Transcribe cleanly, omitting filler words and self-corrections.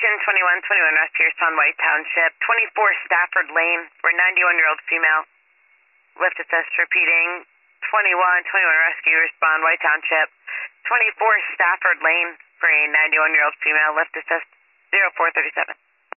Station 2121 rescue respond White Township. 24 Stafford Lane for a 91-year-old female. Lift assist repeating. 2121 rescue respond White Township. 24 Stafford Lane for a 91-year-old female. Lift assist 0437.